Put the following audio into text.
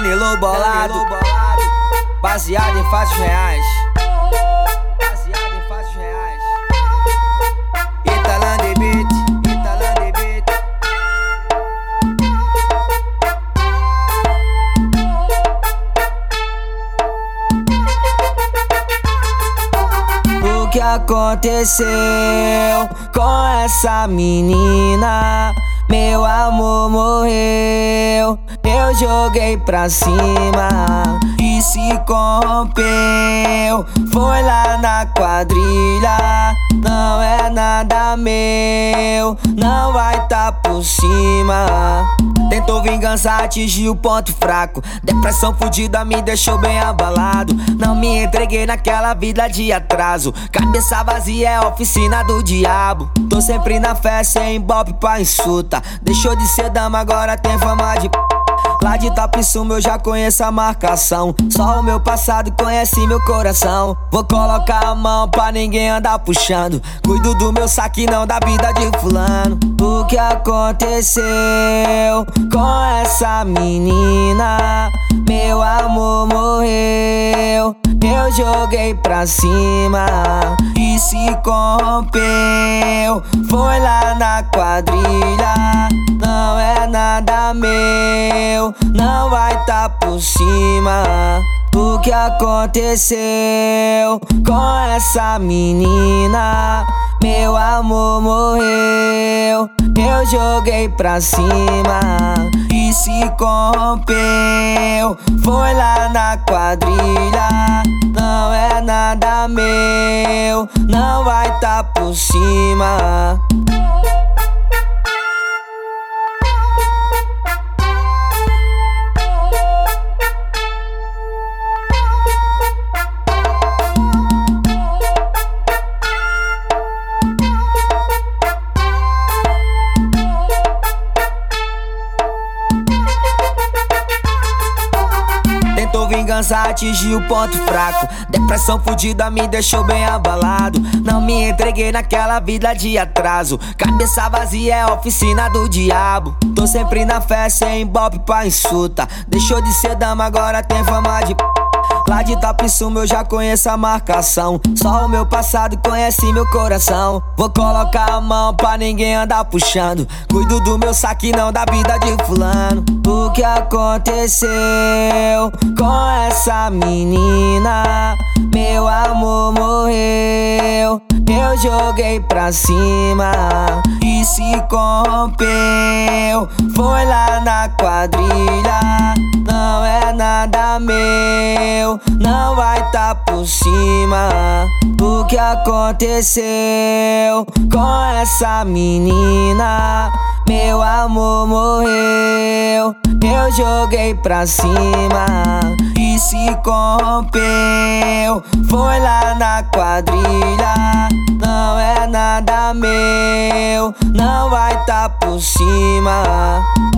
Danilo bolado, baseado em fatos reais. Baseado em fatos reais. Italan de beat, Italan de beat. O que aconteceu com essa menina? Meu amor morreu, eu joguei pra cima e se corrompeu. Foi lá na quadrilha, não é nada meu, não vai tá por cima. Tentou vingança, atingiu o ponto fraco. Depressão fudida me deixou bem abalado. Não me entreguei naquela vida de atraso. Cabeça vazia é oficina do diabo. Tô sempre na fé, sem ibope pra insulta. Deixou de ser dama, agora tem fama de lá de Tapissuma eu já conheço a marcação. Só o meu passado conhece meu coração. Vou colocar a mão pra ninguém andar puxando. Cuido do meu saque, não da vida de fulano. O que aconteceu com essa menina? Meu amor morreu, eu joguei pra cima e se corrompeu. Foi lá na quadrilha, não é nada meu, não vai tá por cima. O que aconteceu com essa menina? Meu amor morreu, eu joguei pra cima e se corrompeu. Foi lá na quadrilha, não é nada meu, não vai tá por cima. Vingança atingiu o ponto fraco. Depressão fudida me deixou bem abalado. Não me entreguei naquela vida de atraso. Cabeça vazia é oficina do diabo. Tô sempre na fé, sem ibope pra insulta. Deixou de ser dama, agora tem fama de lá de Tapissuma eu já conheço a marcação. Só o meu passado conhece meu coração. Vou colocar a mão pra ninguém andar puxando. Cuido do meu saque, não da vida de fulano. O que aconteceu com essa menina? Meu amor morreu, eu joguei pra cima e se corrompeu. Foi lá na quadrilha, não é nada meu, não vai tá por cima. O que aconteceu com essa menina? Meu amor morreu, eu joguei pra cima e se corrompeu. Foi lá na quadrilha, não é nada meu, não vai tá por cima.